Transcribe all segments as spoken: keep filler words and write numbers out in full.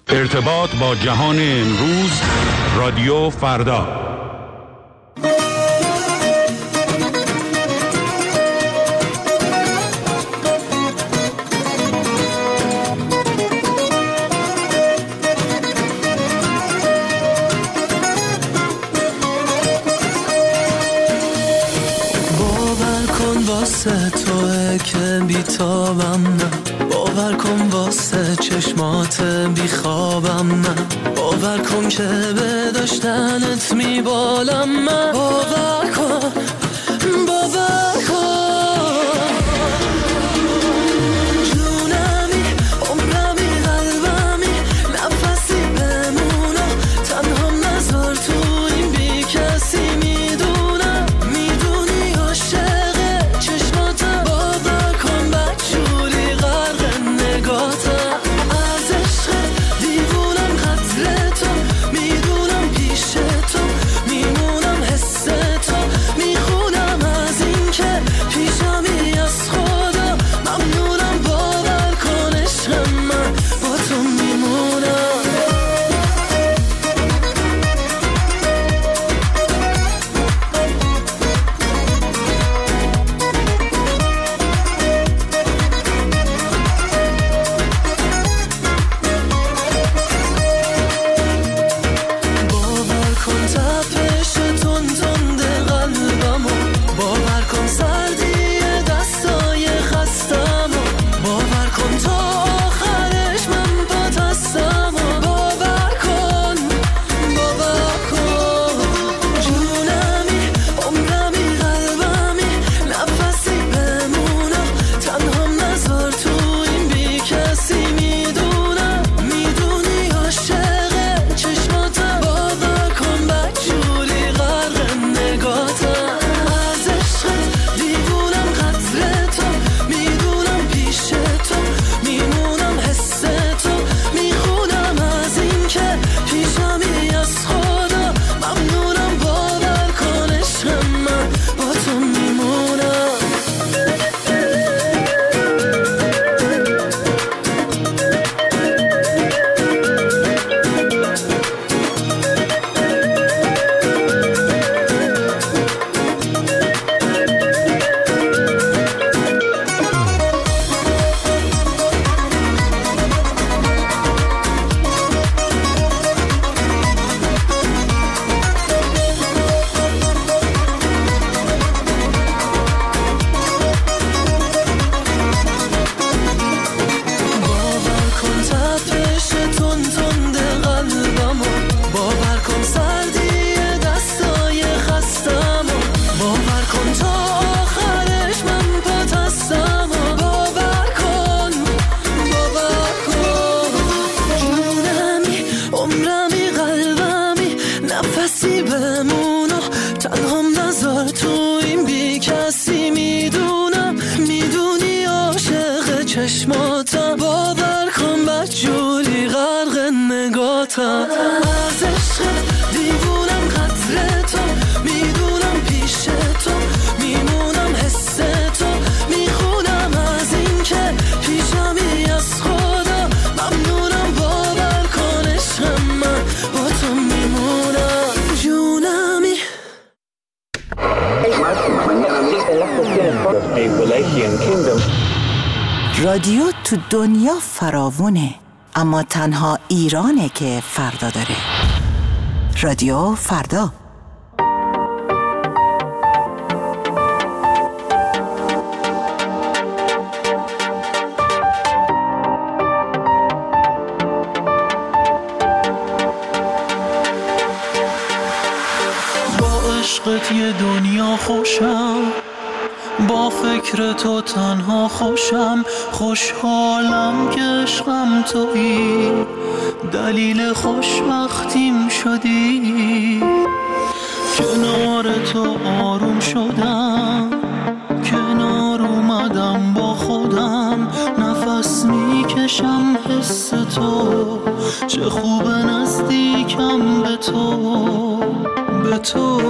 ارتباط با جهان امروز، رادیو فردا. باور کن واسه توه که بیتابم نه، باور کن واسه چشمات بیخوابم من، باور کن که به داشتنت میبالم من، باور کن باور کن جونمی عمرمی قلبمی نفسی بمونم تنها نذار تو این بی کسی میدونم میدونی عاشق چشماتم باور کن بدجوری غرق نگاتم از عشق دیوونم قتل تو میدونم پیش تو میمونم حس تو میخونم از این که پیشمی از خدا ممنونم باور کن عشق من با تو میمونم باور کن تپش تون تند قلبمو باور کن سردی دستای خستمو باور کن تا آخرش من بات هستمو باور کن باور کن جونمی عمرمی قلبمی نفسی بمونم تنها نذار تو این بی کسی میدونم میدونی عاشق چشماتم باور کن بدجوری غرق نگاتم از عشقت دیوونم قتل تو میدونم پیش تو میمونم حس تو میخونم از این که پیشمی از خدا ممنونم باور کن عشق من با تو میمونم باور کن تپش تون تند قلبمو باور کن سردی دستای خستمو باور کن تا آخرش من پات هستمو باور کن باور کن جونمی عمرمی قلبمی نفسی بمونم تنها نذار تو این بی کسی میدونم میدونی عاشق چشماتم باور کن بدجوری غرق نگاتم از عشق دیوونم قتل تو میدونم پیش تو میمونم حس تو میخونم از این که پیشمی از خدا ممنونم باور کن عشق من با تو میمونم جونمی رادیو تو دنیا فراوونه، اما تنها ایرانه که فردا داره. رادیو فردا. با عشقت یه دنیا خوشم با فکر تو تنها خوشم خوشحالم که عشقم تویی دلیل خوشبختیم شدی کنار تو آروم شدم کنار اومدم با خودم نفس میکشم حس تو چه خوب نزدیکم به تو به تو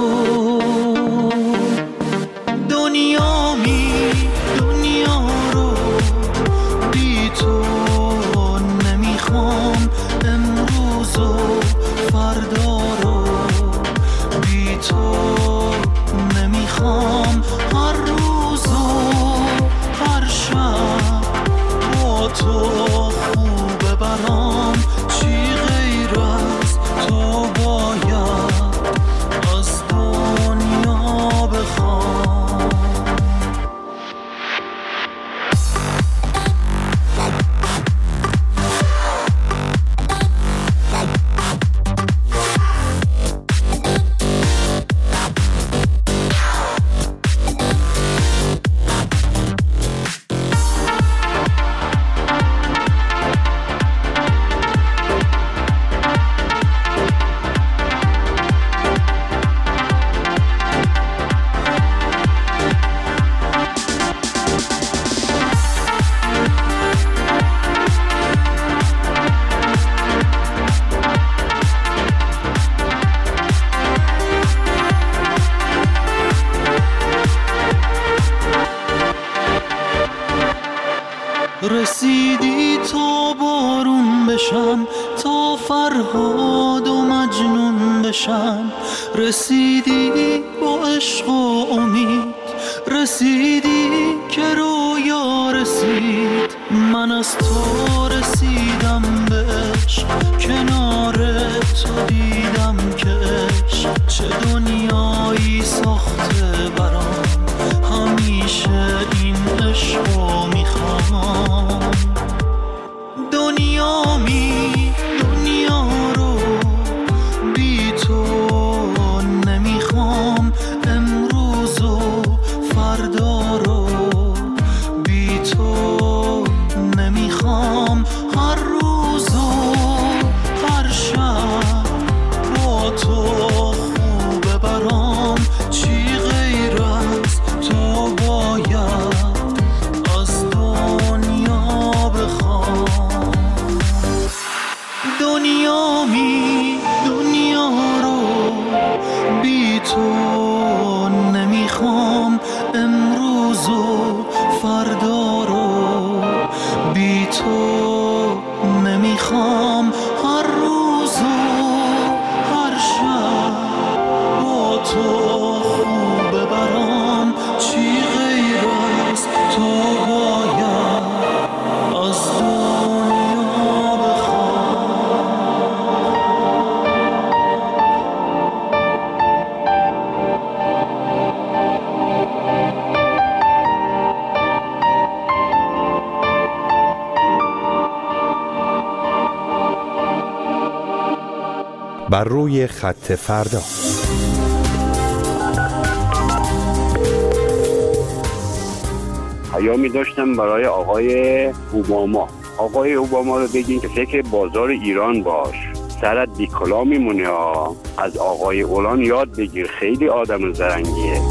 دنیا می دنیا رو بی تو نمیخوام بشم، تا فرهاد و مجنون بشم. رسیدی با عشق و امید، رسیدی که رویا رسید. من از تو رسیدم به عشق، کنار تو دیدم که عشق چه دنیایی ساخته برام. همیشه این عشقو میخوام. دنیا می دنیا رو بی تو نمیخوام. امروز و فردا رو بی تو نمیخوام. هر روز و هر شب با تو خوبه برام. چی غیر از تو باید از دنیا بخوام. دنیا می دنیا رو بی تو نمیخوام. امروز و فردا رو بی تو نمیخوام. هر روز و هر شب با تو خوبه برام. چی غیر از تو باید از دنیا بخوام. بر روی خط فردا. پیامی داشتم برای آقای اوباما. آقای اوباما رو بگین که فکر بازار ایران باش، سرت بی کلا میمونه ها. از آقای اولان یاد بگیر، خیلی آدم زرنگیه.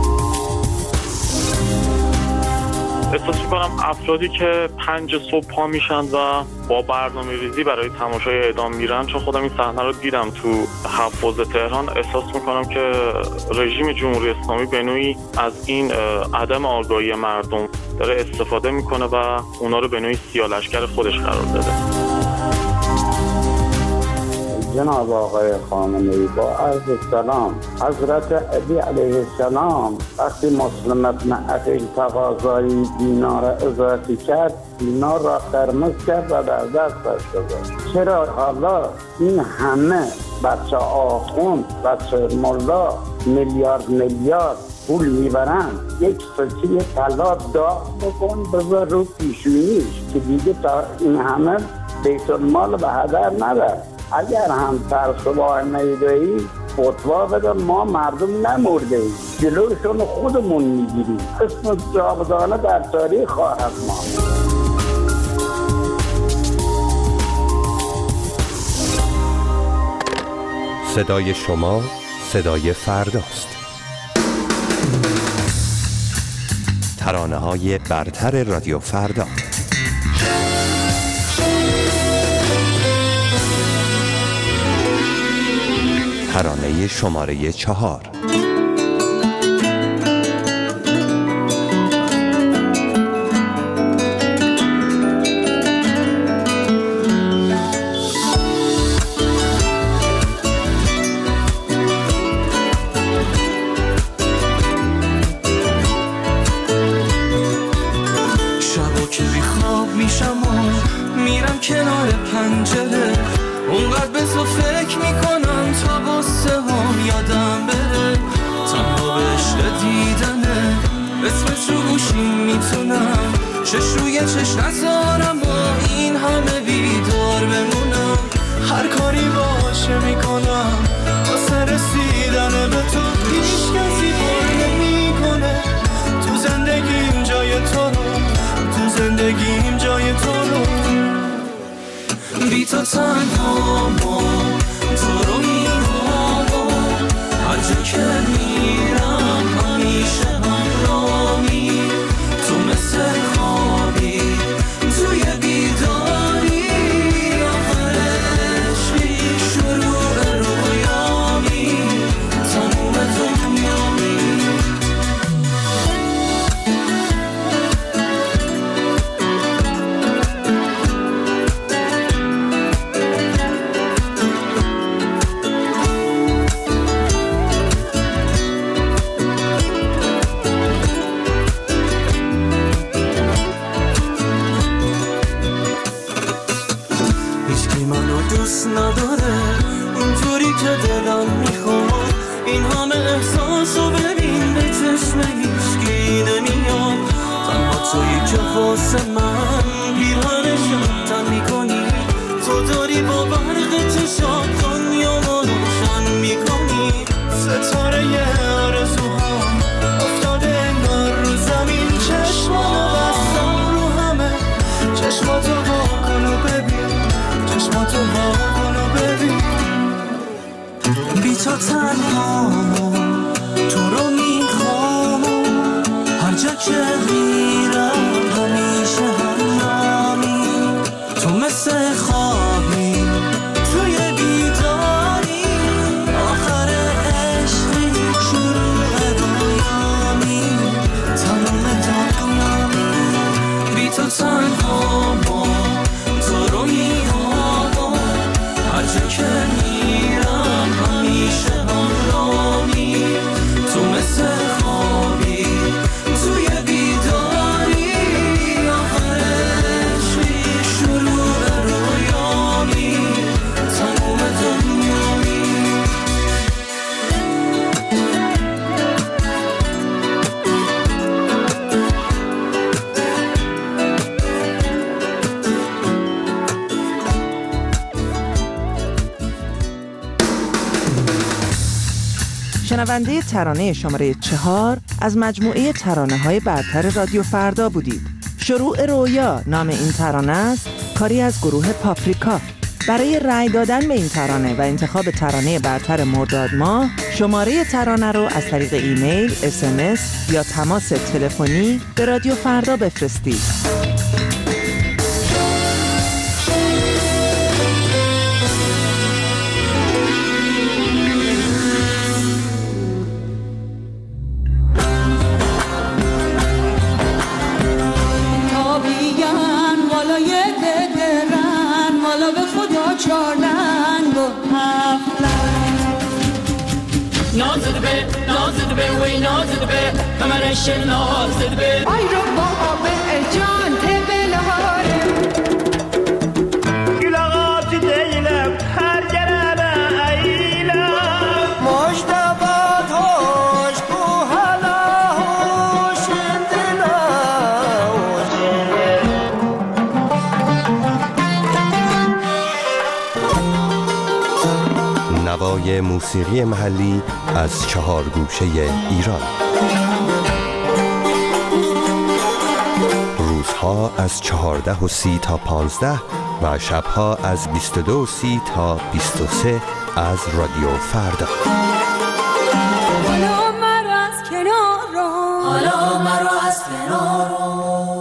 احساس می‌کنم افرادی که پنج صبح پا میشن و با برنامه ریزی برای تماشای اعدام میرن، چون خودم این صحنه رو دیدم تو حفاظ تهران، احساس می‌کنم که رژیم جمهوری اسلامی به نوعی از این عدم آگاهی مردم داره استفاده میکنه و اونا رو به نوعی سیاه‌لشکر خودش قرار داده. جناب آقای خامنه‌ای، با عرض سلام، حضرت علی علیه السلام وقتی مسلم ابن عقیل تقاضای دینار اضافی کرد، دینار را قرمز کرد و در دستش گذاشت. چرا حالا این همه بچه آخوند، بچه ملا میلیارد میلیارد پول میبرن، یک سکه طلا داغ بکن بذار رو پیشونیش که دیگه تا این همه بیت المال به هدر نره. اگر هم ترسواه نیدهی فتوا بده، ما مردم نمرده ایم، جلوشون خودمون میگیریم. اسم جاودانه در تاریخ خواهد ماند. صدای شما صدای فرداست. ترانه‌های برتر رادیو فردا. ترانه شماره چهار. شبا که بیخواب میشم و میرم کنار پنجره، اونقدر به تو فکر میکنم تا بسته هم یادم بره. تنها به عشق دیدنه، اسمت رو گوشیم میتونم چش روی چش نذارم، با این همه بیدار بمونم. هر کاری باشه میکنم واسه رسیدن به تو، هیچ کسی بار نمیکنه تو زندگیم جای تو رو، تو زندگیم جای تو رو. بی تو تنها ما تو رو میخوام، هر جا که میرم همیشه همراهی. تو مثل خوابی توی بیداری، آخر عشقی شروع رویامی، تموم دنیامی. هیچکی منو دوست نداره اونجوری که دلم میخواد. این همه احساسو ببین به چشم هیچکی نمیاد. تنها تویی که واسه من بیرانشم تن میکنی. تو داری با برق چشات دنیا ما روشن میکنی. ستاره یه آرزوهام افتاده انگار رو زمین. چشمانو بستم رو همه چشماتو وا کن و ببین. چشماتو وا کن و ببین. بی تو تنها تو رو میخوام. هر جا که میرم همیشه همراهی. تو مثل خوابی توی بیداری. آخر عشقی شروع رویامی. تمام دنیامی. بی تو تنها تو رو میخوام. هر جا که میرم همیشه همراهی. تو مثل خوابی توی بیداری. آخر عشقی شروع رویامی. تمام دنیامی. شنونده ترانه شماره چهار از مجموعه ترانه‌های برتر رادیو فردا بودید. شروع رویا نام این ترانه است، کاری از گروه پاپریکا. برای رأی دادن به این ترانه و انتخاب ترانه برتر مرداد ماه، شماره ترانه رو از طریق ایمیل، اس ام اس یا تماس تلفنی به رادیو فردا بفرستید. نازده به نازده به وی نازده به کمرش نازده به ای رو بابا جان تبلاره گلاغات دیلم هر گرمه ایلم مجدبات هوش کو حالا هوش دلا نوای موسیقی محلی از چهار گوشه ایران. روزها از چهارده و سی تا پانزده و شبها از بیست و دو و سی تا بیست و سه از رادیو فردا. حالا مرا از کنار رو حالا مرا از کنار رو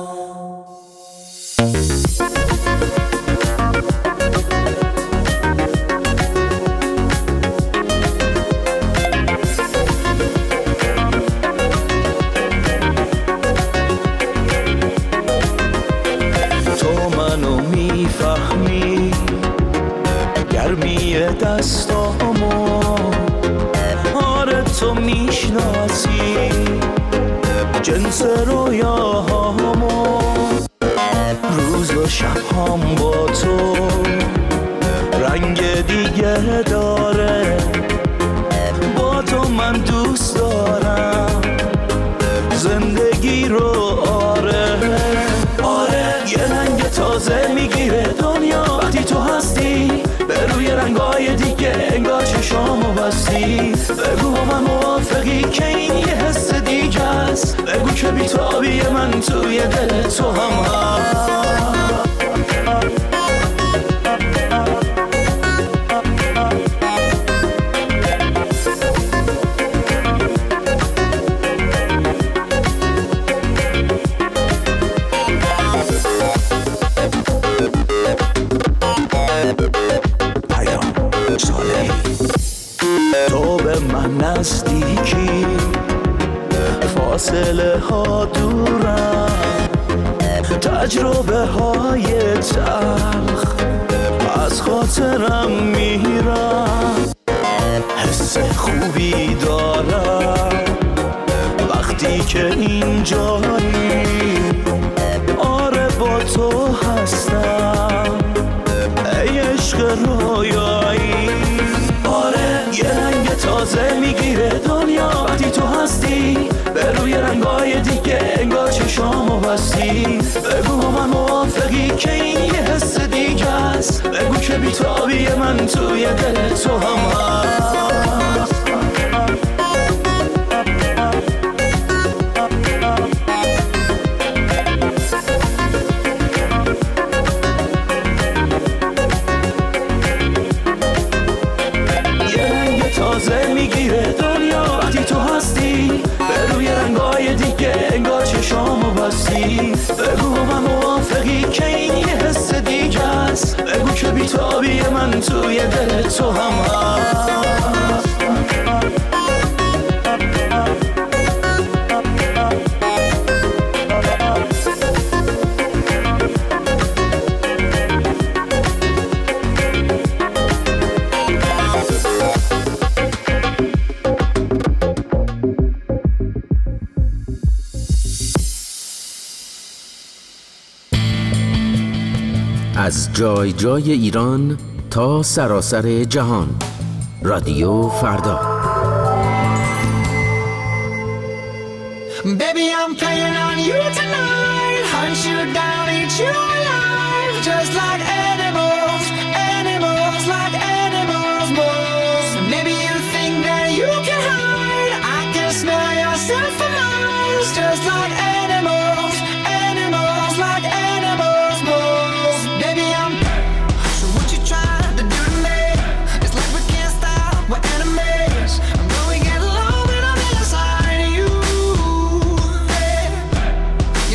دستامو آره تو میشناسی جنس رویاهامو روز و شبهام با تو رنگ دیگه داره با تو من دوست دارم زندگی رو آره آره یه رنگ تازه میگیره دنیا وقتی تو هستی به روی رنگای دیگه انگار چشامو بستی بگو با من موافقی که این یه حس دیگه است بگو که بی‌تابی من توی دل تو هم هست تو به من نزدیکی فاصله ها دورم تجربه های تلخ از خاطرم میرم حس خوبی دارم وقتی که اینجایی آره با تو هستم ای عشق رویایی. آره یه رنگ تازه میگیره دنیا وقتی تو هستی، به روی رنگای دیگه انگار چشامو بستی. بگو با من موافقی که این یه حس دیگه است، بگو که بیتابی من توی دل تو هم هست. تازه میگیره دنیا وقتی تو هستی، به روی رنگای دیگه انگار چشامو بستی. بگو من موافقی که این یه حس دیگه است، بگو که بیتابی من توی دل تو هم هست. از جای جای ایران تا سراسر جهان، رادیو فردا. Baby, I'm playing on you tonight. Hunt you down, eat you alive. Just like animals, animals, like animals, moles. Maybe you think that you can hide. I can smell yourself for miles. Just like animals, animals, like animals, moles. Baby, I'm. So what you trying to do to me? It's like we can't stop, we're enemies. I'm going to get low and I'm inside of you.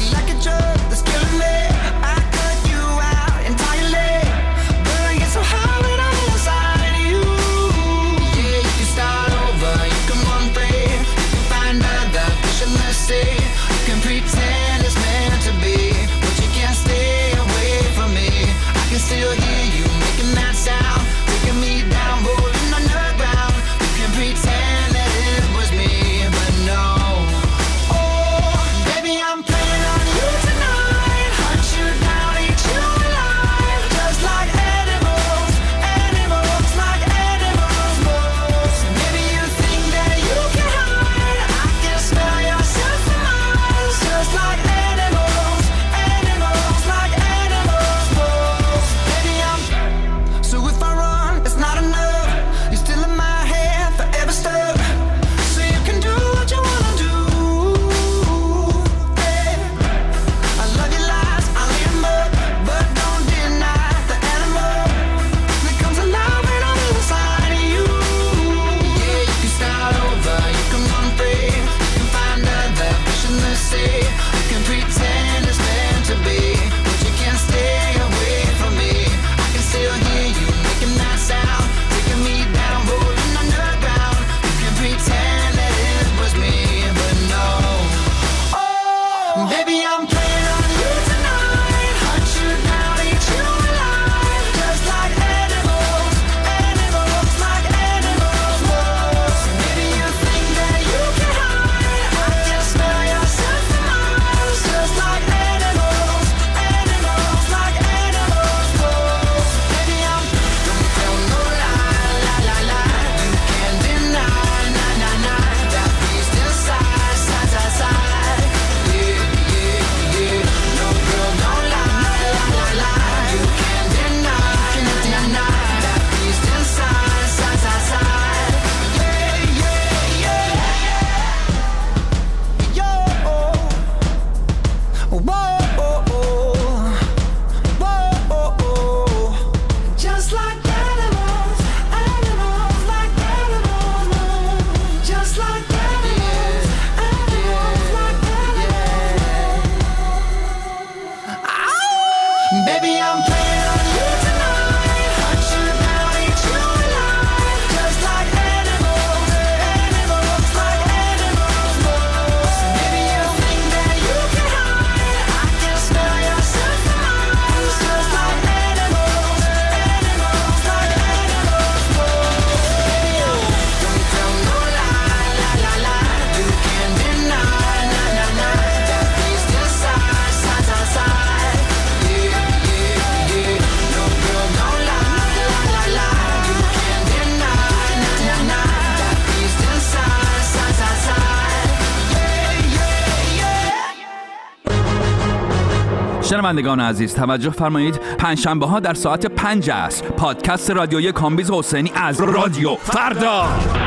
شنوندگان عزیز توجه فرمایید، پنجشنبه ها در ساعت پنج عصر پادکست رادیویی کامبیز حسینی از رادیو فردا.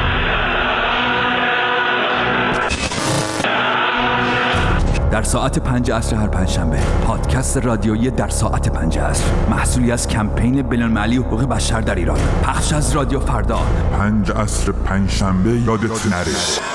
در ساعت پنج عصر هر پنجشنبه پادکست رادیویی در ساعت پنج عصر، محصولی از کمپین بین‌المللی حقوق بشر در ایران، پخش از رادیو فردا. پنج عصر پنجشنبه یادت نره.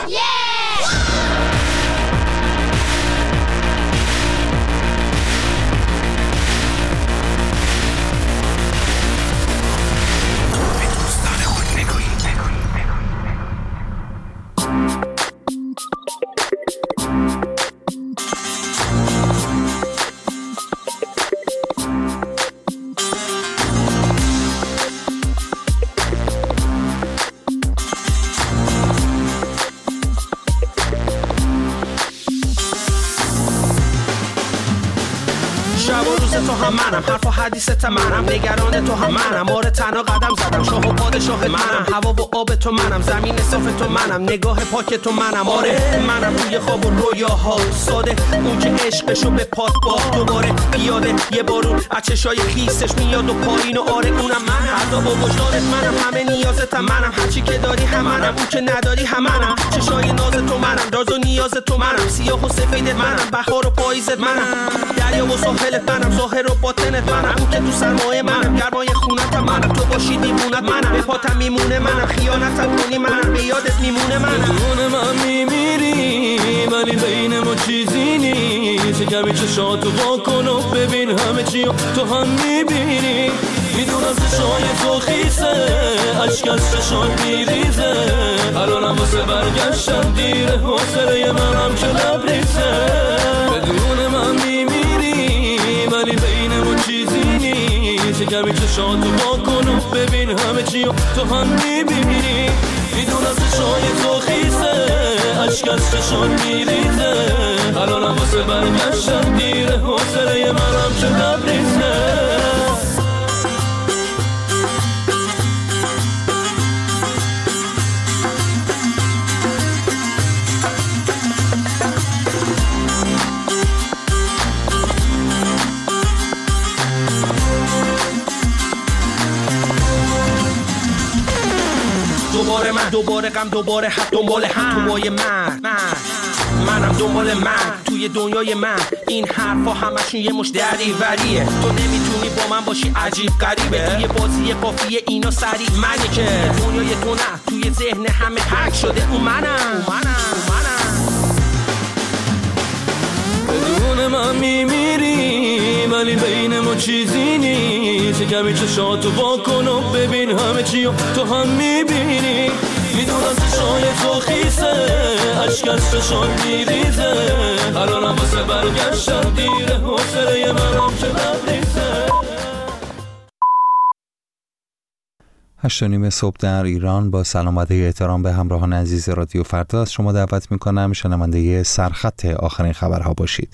منم حرف و حدیثت منم، نگران تو هم منم، آره تنها قدم زدم، شاه و پادشاه منم، هوا و آب تو منم، زمین صاف تو منم، نگاه پاک تو منم، آره منم روی خواب و رویاها ساده، اون که عشقشو به پات با دوباره پیاده یه بارون از چشای خیسش میاد و پایین و آره اونم منم، عذاب و وجدانت منم، همه نیازتم منم، هرچی که داری هم منم، اون که نداری هم منم، چشای ناز تو منم، راز و نیاز تو منم، سیاه و سفیدت منم، بهار و پاییزت منم، دریا و ساحلت منم، ظاهر و باطنت منم، اون که تو سرمایه منم، گرمای خونتم منم، تو باشی دیمونت منم، به پاتم میمونه منم، خیانتم کنی منم، به یادت میمونه منم، بدون من میمیری ولی بین ما چیزی نیست، کمی چشاتو وا کن و ببین همه چی تو هم میبینی، میدونم چشای تو خیسه اشک از چشات میریزه، الانم واسه برگشتم دیره، حوصله منم که لبریزه، بدون من میمیری ولی بین ما چیزی نیست، کمی چشاتو وا کن و ببین همه چی تو هم میبینی، میدونم چشای تو خیسه اشک از چشات میریزه، الانم واسه برگشتم دیره، حوصله منم که لبریزه. دوباره من دوباره غم دوباره حق دنبال هم توی من منم دنبال من توی دنیای من، این حرفا همشون یه مش دریوریه، تو نمیتونی با من باشی عجیب غریبه، توی بازی قافیه اینا سریع منی که دنیای تو نه توی ذهن همه حک شده، اون منم اون منم اون منم بدون من میمیری ولی بین ما چیزی نیست، کمی چشاتو وا کن و ببین همه چی تو هم میبینی، میدونم چشای تو خیسه اشک از چشات میریزه، الانم واسه برگشتم دیره، حوصله منم که لبریزه. هشت و نیم صبح در ایران. با سلام و احترام به همراهان عزیز رادیو فردا از شما دعوت میکنم شنونده سرخط آخرین خبرها باشید.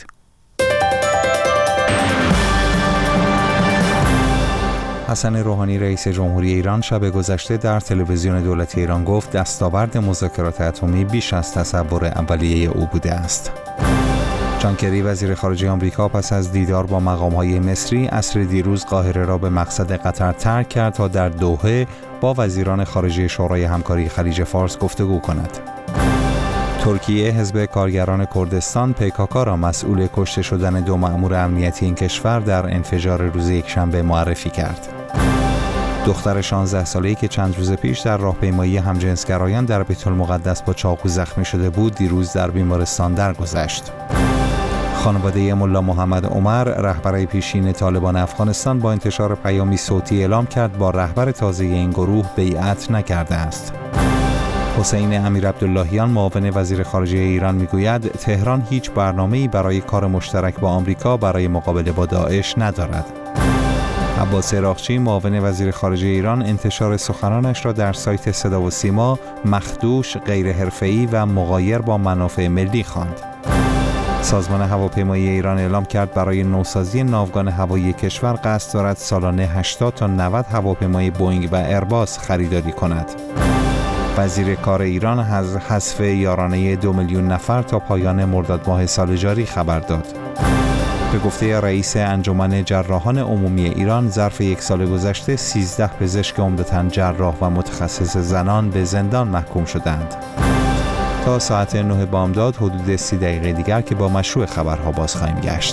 حسن روحانی رئیس جمهوری ایران شب گذشته در تلویزیون دولتی ایران گفت دستاورد مذاکرات اتمی بیش از تصور اولیه او بوده است. جان کری وزیر خارجه آمریکا پس از دیدار با مقام‌های مصری عصر دیروز قاهره را به مقصد قطر ترک کرد تا در دوحه با وزیران خارجه شورای همکاری خلیج فارس گفتگو کند. ترکیه حزب کارگران کردستان پی کی کی را مسئول کشته شدن دو مأمور امنیتی این کشور در انفجار روز یکشنبه معرفی کرد. دختر شانزده ساله‌ای که چند روز پیش در راهپیمایی همجنسگرایان در بیت المقدس با چاقو زخمی شده بود دیروز در بیمارستان درگذشت. خانواده ملا محمد عمر رهبر پیشین طالبان افغانستان با انتشار پیامی صوتی اعلام کرد با رهبر تازه این گروه بیعت نکرده است. حسین امیر عبداللهیان معاون وزیر خارجه ایران میگوید تهران هیچ برنامه‌ای برای کار مشترک با آمریکا برای مقابله با داعش ندارد. عباس عراقچی معاون وزیر خارجه ایران انتشار سخنانش را در سایت صدا و سیما مخدوش، غیر حرفه‌ای و مغایر با منافع ملی خواند. سازمان هواپیمایی ایران اعلام کرد برای نوسازی ناوگان هوایی کشور قصد دارد سالانه هشتاد تا نود هواپیمای بوئینگ و ایرباس خریداری کند. وزیر کار ایران از حذف یارانه دو میلیون نفر تا پایان مرداد ماه سال جاری خبر داد. به گفته رئیس انجمن جراحان عمومی ایران، ظرف یک سال گذشته سیزده پزشک عمدتاً جراح و متخصص زنان به زندان محکوم شدند. تا ساعت نه بامداد حدود سی دقیقه دیگر که با مشروع خبرها باز خواهیم گشت.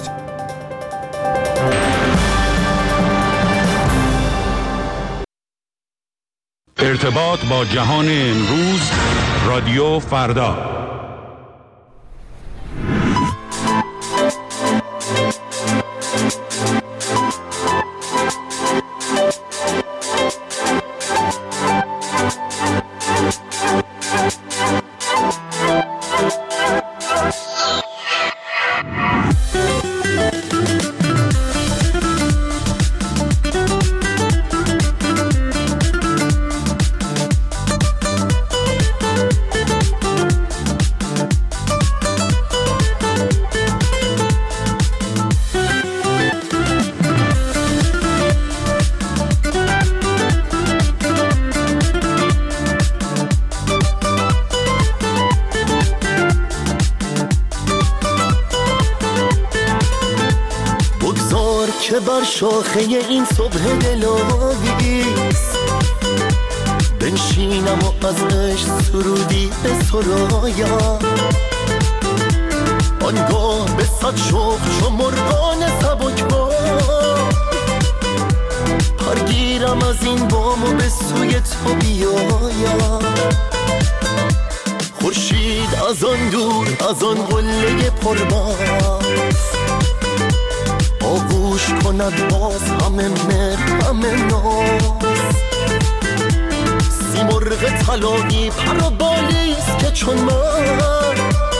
ارتباط با جهان امروز، رادیو فردا. که بر شاخه این صبح دلاویز بنشینم و از عشق سرودی به سرایم، آنگاه به صد شوق چو مرغان سبکبار پرگیرم از این بام و به سوی تو بیایم. خورشید از آن دور از آن قله پربرف آغوش کند باز همه مهر همه ناز. سیمرغ طلایی پر و بالیست که چون من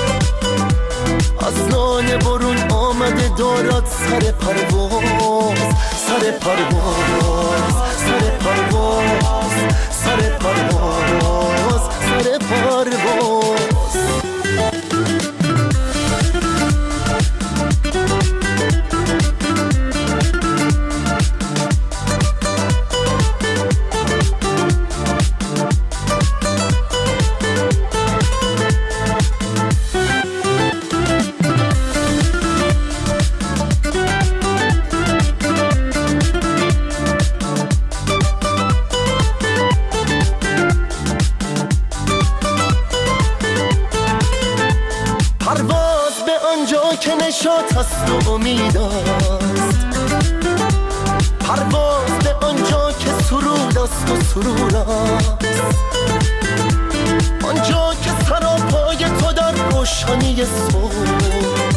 از لانه برون آمده دارد سر پرواز، سر پرواز، سر پرواز، سر پرواز، سر پرواز. نشاط است و امید است، پرواز به آنجا که سرود است و سرور است، آنجا که سراپای تو در روشنی صبح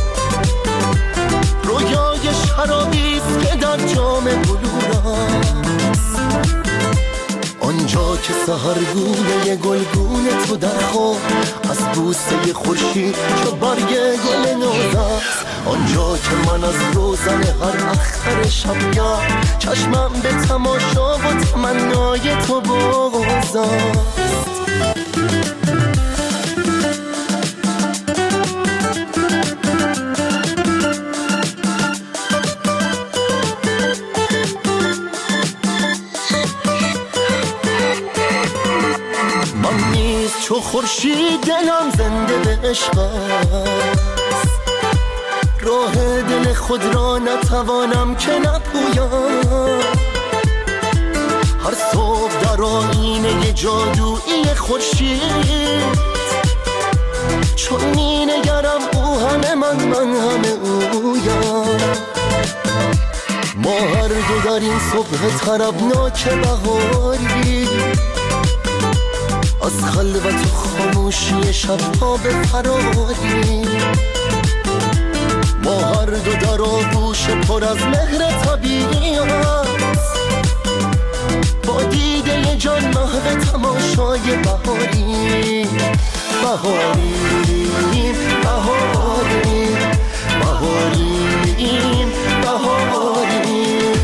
رویای شرابی است که در جام بلور است، آنجا که سحرگونه گلگون تو در خواب از بوسه خورشید چو برگ گل نوز است، آنجا که من از روزن هر اختر شبگاه چشمم به تماشا و تمنای تو باز است. من نیز چو خورشید دلم زنده به عشق است، راه دل خود را نتوانم که نپویم، هر صبح در آینه جادویی خورشید چون می نگرم او همه من من همه اویم. ما هر دو در این صبح طربناک بهاری از خلوت و خاموشی شبها به فراری، ما هر دو در آغوش پر از مهر طبیعی است، با دیده جان محو تماشای بهاری بهاریم بهاریم بهاریم بهاریم.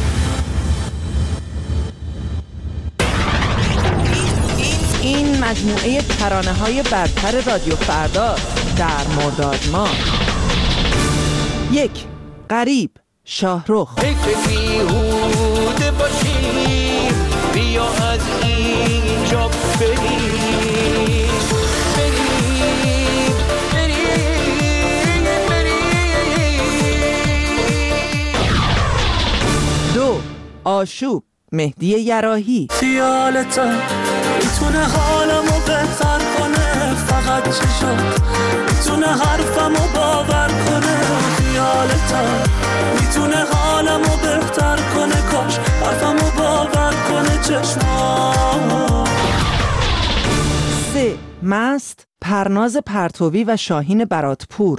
این مجموعه ترانه‌های برتر رادیو فردا در مرداد ماه. یک، غریب، شاهرخ. فکر بیهوده باشی بیا از اینجا بریم بریم بریم بریم آشوب مهدی یراحی. خیالتا میتونه حالمو بهتر کنه، فقط چشات میتونه حرفمو باور کنه. خیالتا میتونه حالمو بهتر کنه، کاش حرفمو باور کنه چشمات. سه مست پرناز پرتوی و شاهین براتپور.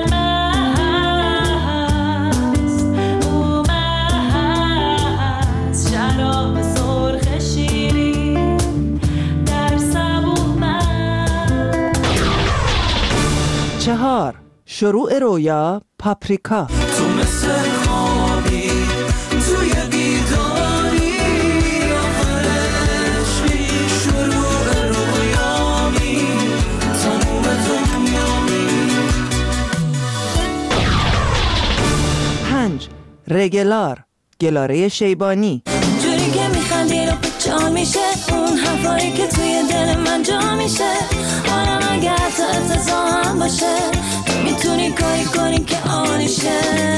چهار شروع رویا پاپریکا. تو مثل خوابی توی بیداری، آخرشی شروع رویامی، تموم دنیامی. پنج رگلار گلاره شیبانی. جوری که میخندی رو جا میشه، اون حرفایی که توی دل من جا میشه. حالا اگر تا اتزا هم باشه، تو میتونی کاری کنی که آنیشه.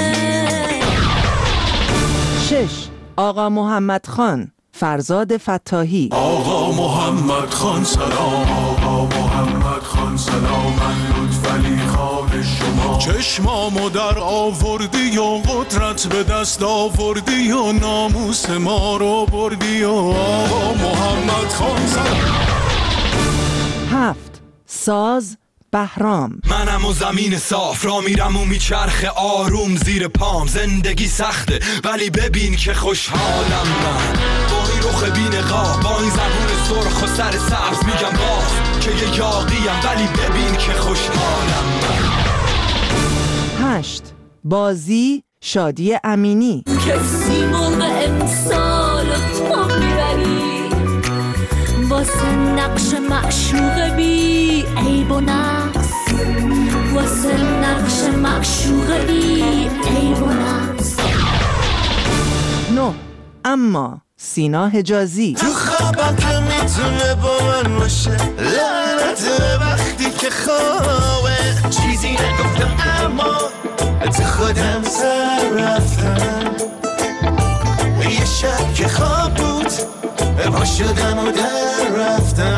شش آقا محمد خان فرزاد فتاحی. آقا محمد خان سلام، آقا محمد خان سلام، من لطفعلی خان شما. چشمامو در آوردی و قدرت به دست آوردی و ناموس ما رو بردی و آقا محمد خان سلام. هفت ساز بهرام. منم و زمین صاف را میرم و میچرخه آروم زیر پام. زندگی سخته ولی ببین که خوشحالم من، با این رخ بی‌نقاب، با این زبون سرخ و سر سبز میگم باز که یه یاقیم، ولی ببین که خوشحالم من. هشت بازی شادی امینی. کسی موقع امسال تو میبری، واسه نقش معشوق بی عیب و نقص، واسه نقش معشوق بی عیب و نقص. نه اما سینا حجازی. تو خوابم که میتونه با من باشه، لعنت وقتی که خوابه. چیزی نگفتم اما تو خودم سر رفتم، یه شب که خواب بود پا شدم و در رفتم.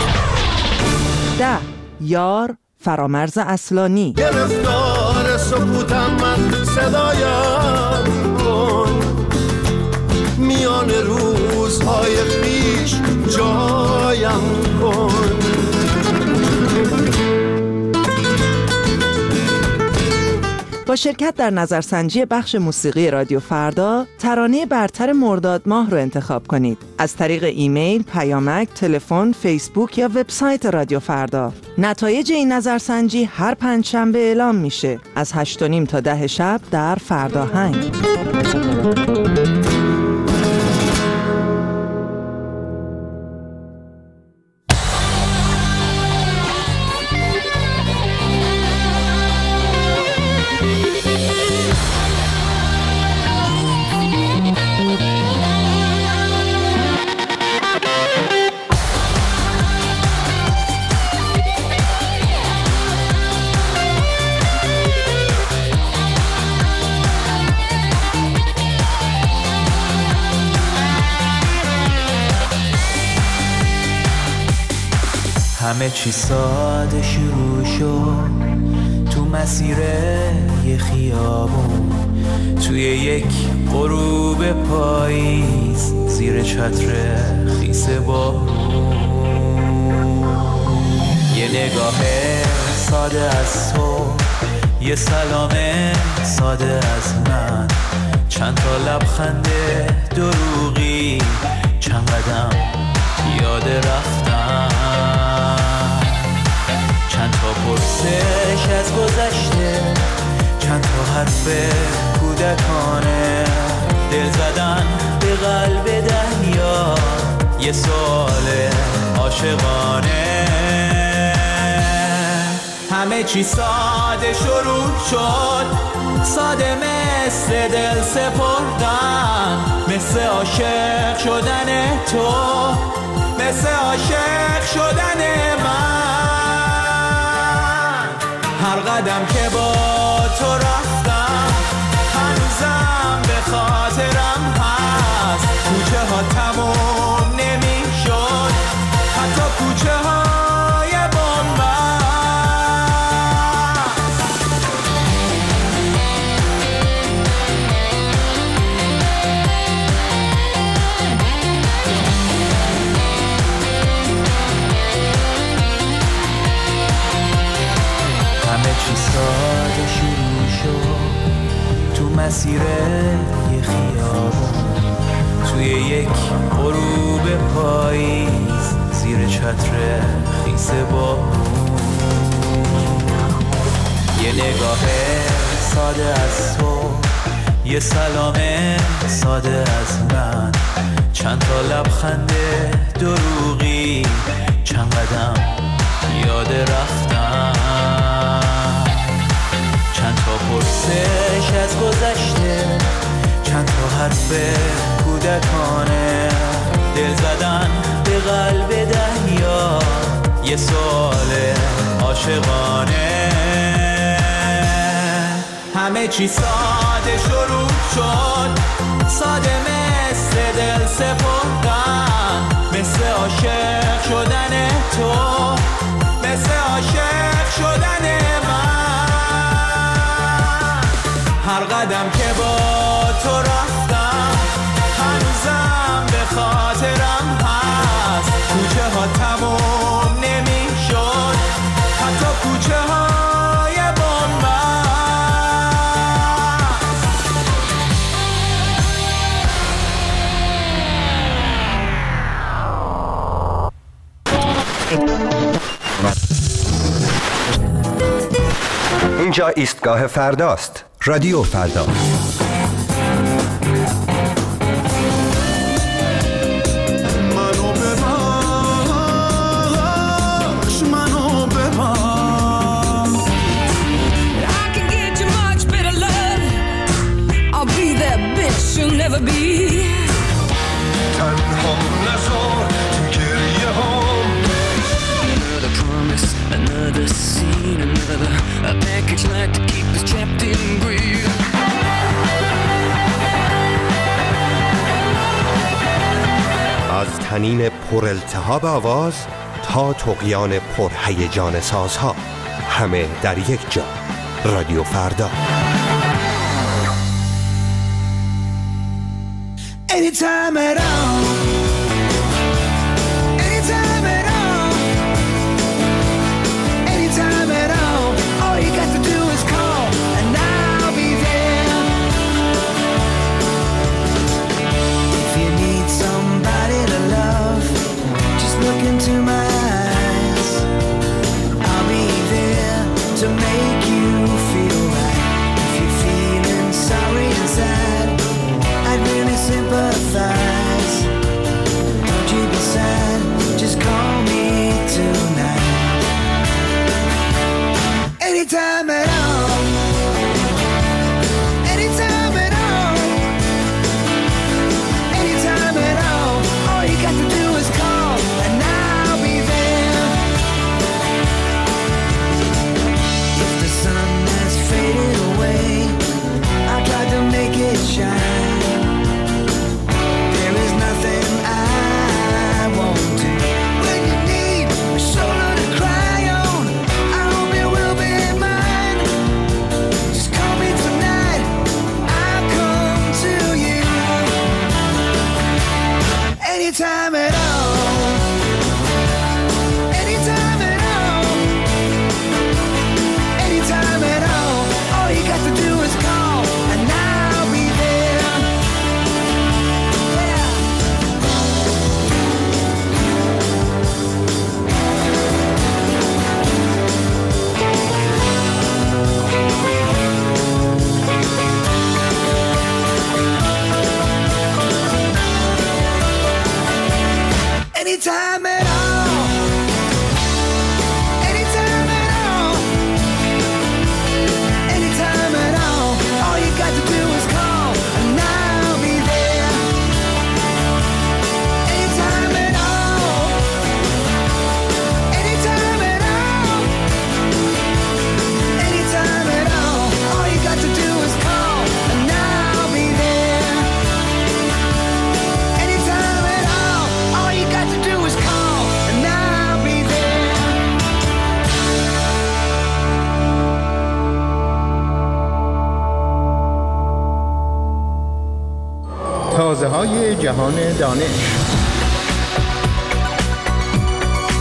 ده یار فرامرز اصلانی. گرفتار سکوتم من صدایم کن، میان روزهای پیش جایم کن. با شرکت در نظرسنجی بخش موسیقی رادیو فردا، ترانه برتر مرداد ماه رو انتخاب کنید. از طریق ایمیل، پیامک، تلفن، فیسبوک یا وبسایت رادیو فردا. نتایج این نظرسنجی هر پنجشنبه اعلام میشه از هشت و نیم تا ده شب در فرداهنگ. همه چی ساده شروع شد تو مسیر یه خیابون، توی یک غروب پاییز زیر چتر خیس بارون. یه نگاه ساده از تو، یه سلام ساده از من، چند تا لبخند دروغی، چند قدم یاد رفتن، چند تا پرسش از گذشته، چند تا حرف کودکانه، دل زدن به قلب دریا، یه سوال عاشقانه. همه چی ساده شروع شد، ساده مثل دل سپردن، مثل عاشق شدن تو، مثل عاشق شدن من. هر قدم که با تو رفتم هنوزم به خاطرم هست، مسیر یه خیابون توی یک غروب پاییز زیر چتر خیس بارون. یه نگاه ساده از تو، یه سلام ساده از من، چند تا لبخند دروغی، چند قدم یاد رفتم، چند تا پرسش از گذشته، چند تا حرف کودکانه، دل زدن به قلب دریا، یه سوال عاشقانه. همه چی ساده شروع شد، ساده مثل دل سپردن، مثل عاشق شدن تو، مثل عاشق شدن من. هر قدم که با تو رفتم هنوزم به خاطرم هست، کوچه ها تموم نمی شد، حتی کوچه های بامبست. اینجا ایستگاه فرداست. رادیو فردا. منو ببخش، منو ببخش. I can get you much better love. I'll be that bitch you'll never be. تنها نذار تو گریه هام. Another promise, another scene, another a package like to keep us trapped in greed. از تنین پر التهاب آواز تا طغیان پر هیجان سازها، همه در یک جا. رادیو فردا. Anytime at all. Anytime at all. Anytime at all. All you got to do is call and I'll be there. If you need somebody to love, just look into my eyes. I'll be there to make you feel right. If you're feeling sorry inside, I'd really sympathize. Don't you be sad, just call me tonight. Anytime at all. Anytime at all. Anytime at all. All you got to do is call and I'll be there. If the sun has faded away, I tried to make it shine. There is nothing I won't do. When you need a shoulder to cry on, I hope it will be mine. Just call me tonight, I'll come to you. Anytime at all. Anytime at all. Anytime at all. All you got to do is call and I'll be there. Yeah. Anytime at all. Anytime at all. Anytime at all. All you got to do is call and I'll be there. Anytime at all. Anytime at all. Anytime at all. All you got to do is call and I'll be there. Anytime at all. All you got to do is call and I'll be there. تازه های جهان دانش.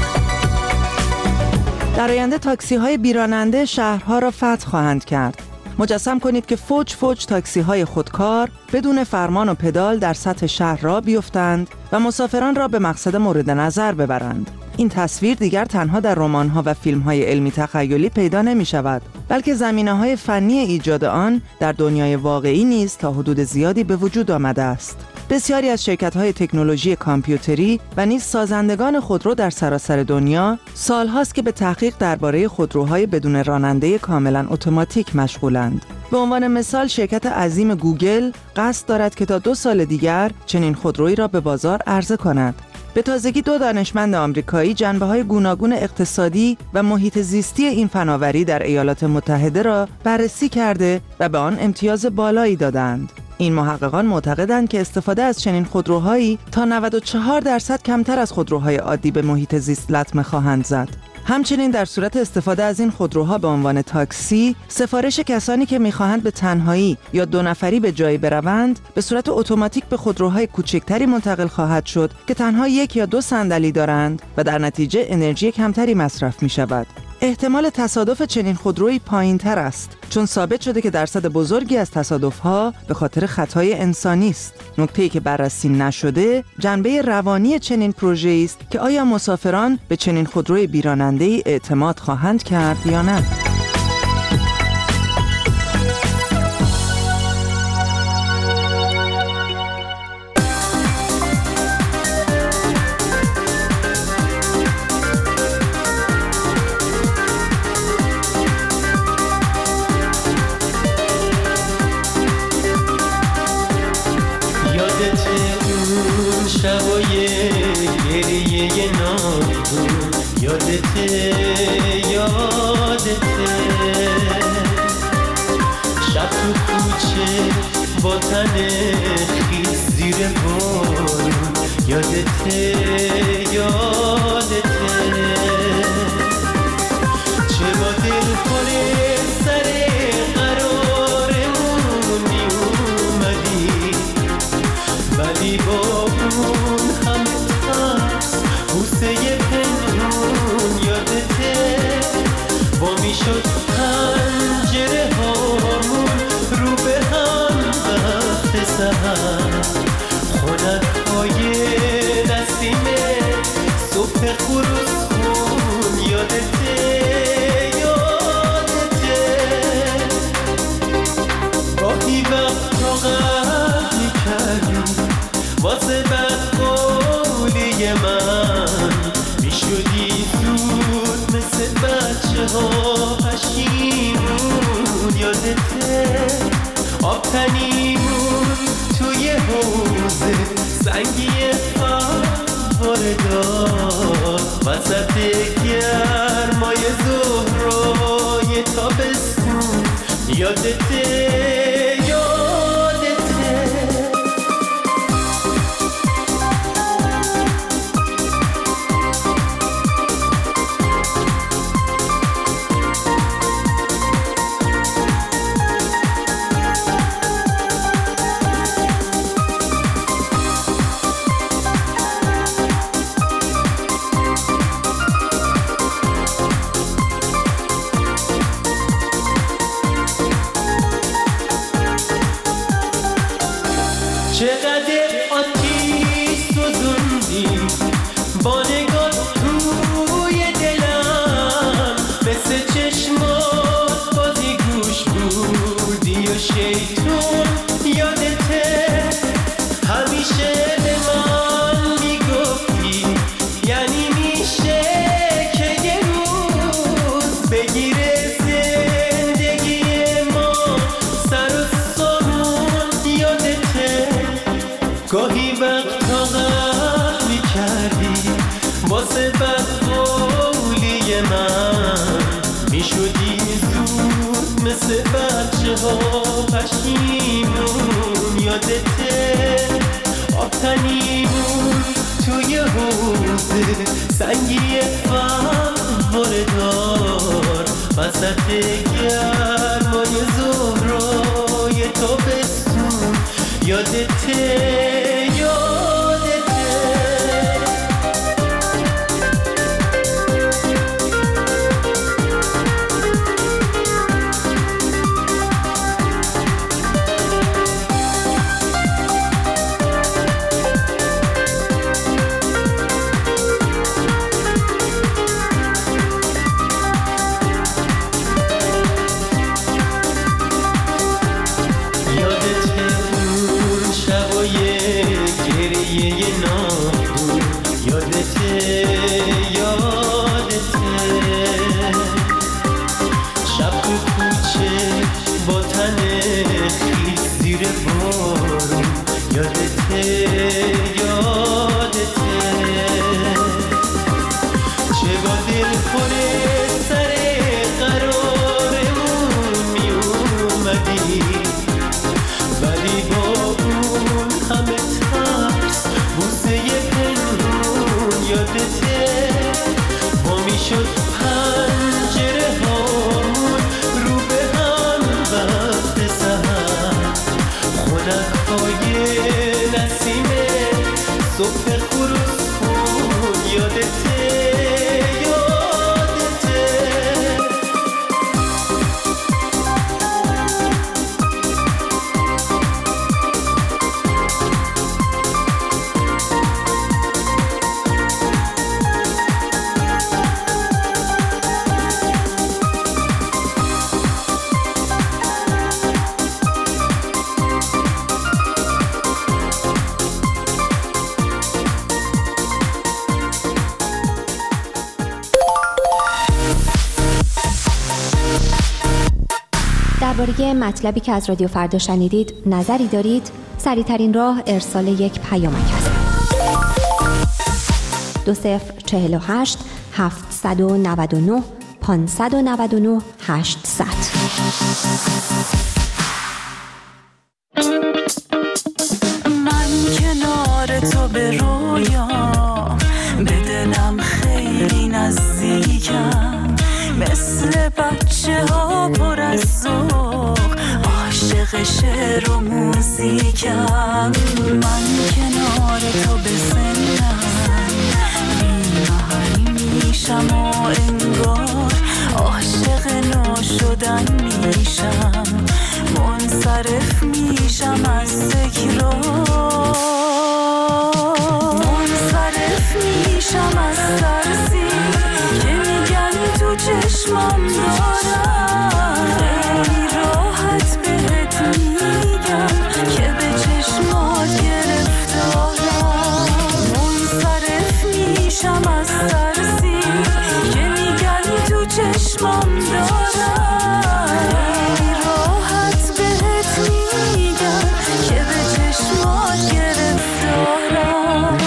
در آینده تاکسی های بیراننده شهرها را فتح خواهند کرد. مجسم کنید که فوج فوج تاکسی‌های خودکار بدون فرمان و پدال در سطح شهر را بیفتند و مسافران را به مقصد مورد نظر ببرند. این تصویر دیگر تنها در رمان‌ها و فیلم‌های علمی تخیلی پیدا نمی‌شود، بلکه زمینه‌های فنی ایجاد آن در دنیای واقعی نیز تا حدود زیادی به وجود آمده است. بسیاری از شرکت‌های تکنولوژی کامپیوتری و نیز سازندگان خودرو در سراسر دنیا سال‌هاست که به تحقیق درباره خودروهای بدون راننده کاملاً اتوماتیک مشغولند. به عنوان مثال شرکت عظیم گوگل قصد دارد که تا دو سال دیگر چنین خودرویی را به بازار عرضه کند. به تازگی دو دانشمند آمریکایی جنبه‌های گوناگون اقتصادی و محیط زیستی این فناوری در ایالات متحده را بررسی کرده و به آن امتیاز بالایی دادند. این محققان معتقدند که استفاده از چنین خودروهایی تا نود و چهار درصد کمتر از خودروهای عادی به محیط زیست لطمه خواهند زد. همچنین در صورت استفاده از این خودروها به عنوان تاکسی، سفارش کسانی که می‌خواهند به تنهایی یا دو نفری به جایی بروند، به صورت اتوماتیک به خودروهای کوچکتری منتقل خواهد شد که تنها یک یا دو صندلی دارند و در نتیجه انرژی کمتری مصرف می‌شود. احتمال تصادف چنین خودرویی پایین‌تر است، چون ثابت شده که درصد بزرگی از تصادف‌ها به خاطر خطای انسانی است. نکته‌ای که بررسی نشده، جنبه روانی چنین پروژه‌ای است که آیا مسافران به چنین خودروی بیراننده‌ای اعتماد خواهند کرد یا نه. شبای گریه نامون یادته یادته شب تو کوچه با تن خیز زیر بارون یادته یادته چه با دل خوره سر قرارمون میومدی ولی با اون هم ترس بوسه پنهون یادته با میشد پنجره هامون رو به هم وقت سهر خونک های نسیمه صبح خروس خون یادته یادته گاهی وقت رو غم میکردی واسه بدقولی من میشدی زود مثل بچه ها پشیمون یادته آب تنیمون توی حوزه سنگی فواره دار وسط گرمای ظهرای تابستون یادته چقدر آتیش سوزوندی با نگاه توی دلم مثل چشمات بازی گوش بودی و شیطون یادته همیشه به من میگفتی یعنی میشه که یه روز بگیره زندگی ما سر و سامون یادته گاهی وقتا غم میکردی واسه بدقولی من میشدی زود مثل بچه ها پشیمون یادته آب تنیمون توی حوزه سنگی فواره دار وسط گرمای ظهرای تابستون یادته یادته با میشد پنجره هامون رو به هم وقت سهر خنک های نسیمه صبح خروس خون یادته درباره مطلبی که از رادیو فردا شنیدید نظری دارید؟ سریع‌ترین راه ارسال یک پیامک است. دو صفر چهل و هشت هفتصد و نود و نه پانصد و نود و نه هشتصد. من کنار تو به رویام به دلم خیلی نزدیکم، مثل بچه ها پر از ذوق عاشق شعر و موزیکم. من کنار تو به سنم بی محل میشم و انگار عاشق نو شدن میشم، منصرف میشم از تکرار، منصرف میشم از ترسی که میگن تو چشمم دارم، خیلی راحت بهت میگم که به چشمات گرفتارم، منصرف میشم از ترسی که میگن تو چشمم دارم، خیلی راحت بهت میگم که به چشمات گرفتارم.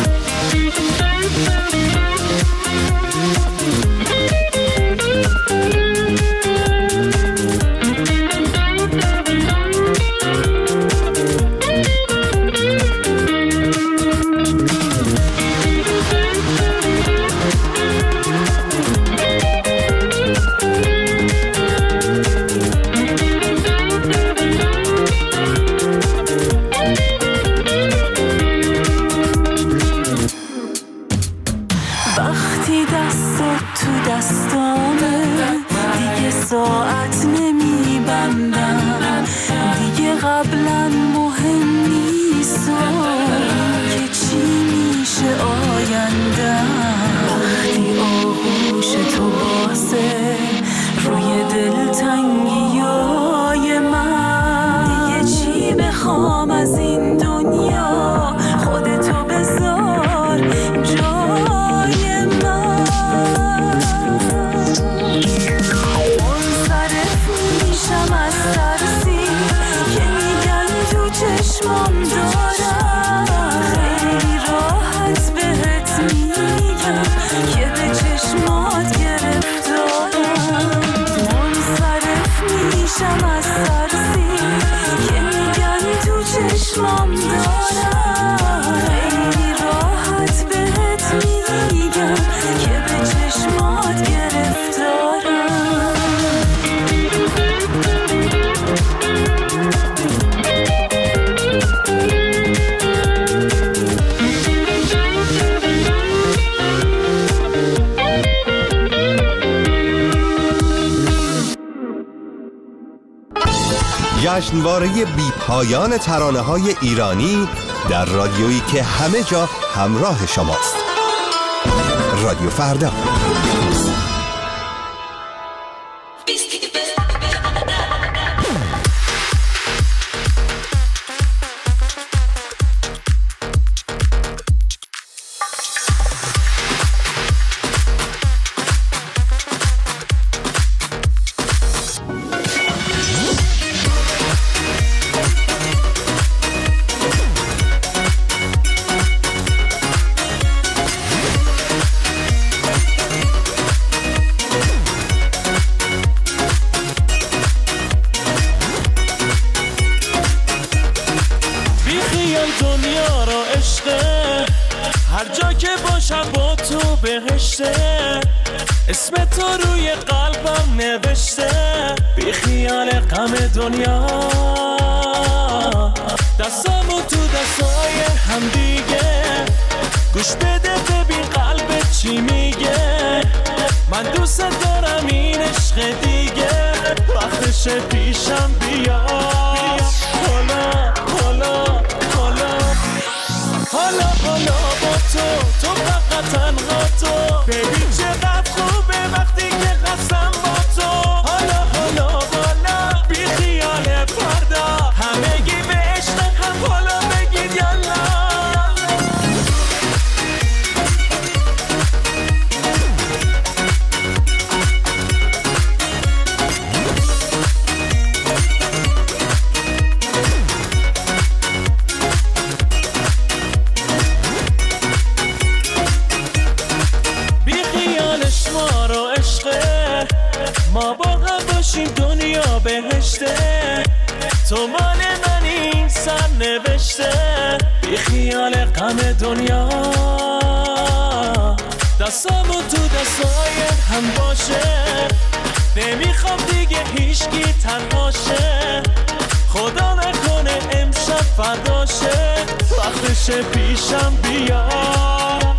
وقتی دستت تو دستامه دیگه ساعت نمیبندم، دیگه قبلا مهم نیست که چی میشه آیندم، وقتی آغوش تو بازه روی دلتنگیای من، دیگه چی بخوام از این دنیا، خودتو بذار جای من، منصرف میشم از ترسی که میگن تو چشمام دارم، خیلی راحت بهت میگم که به چشمات گرفتارم، منصرف میشم از ترسی که میگن تو چشمام دارم، خیلی راحت بهت میگم که به چشمات گرفتارم. جشنواره بی پایان ترانه‌های ایرانی در رادیویی که همه جا همراه شماست. رادیو فردا. تو بهشته، اسم تو روی قلبم نوشته. بی خیال غم دنیا، دستامو تو دستای هم دیگه. گوش بده ببین قلبت چی میگه. من دوست دارم این عشق دیگه، وقتشه پیشم بیا. حالا حالا حالا حالا حالا با تو، تو فقط تنها تو. ببین چقدر خوبه وقتی که قسم با تو. حالا حالا حالا بی خیال فردا، همگی به عشق هم حالا بگید یالا. ما با هم باشیم دنیا بهشته، تو مال من این سر نوشته. بی خیال غم دنیا، دستامو تو دستای هم باشه. نمیخوام دیگه هیچکی تنهاشه، خدا نکنه امشب فرداشه. وقتشه پیشم بیا.